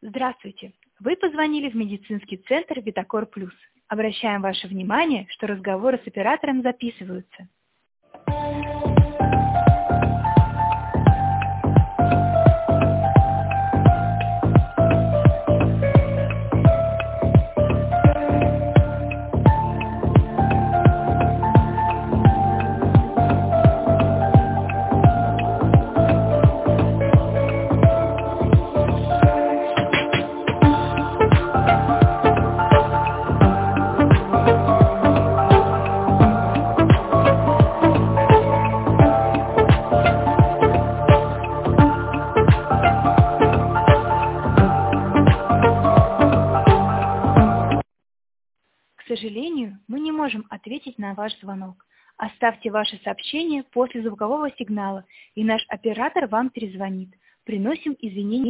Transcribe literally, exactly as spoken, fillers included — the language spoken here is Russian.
Здравствуйте! Вы позвонили в медицинский центр Витакор Плюс. Обращаем ваше внимание, что разговоры с оператором записываются. К сожалению, мы не можем ответить на ваш звонок. Оставьте ваше сообщение после звукового сигнала, и наш оператор вам перезвонит. Приносим извинения.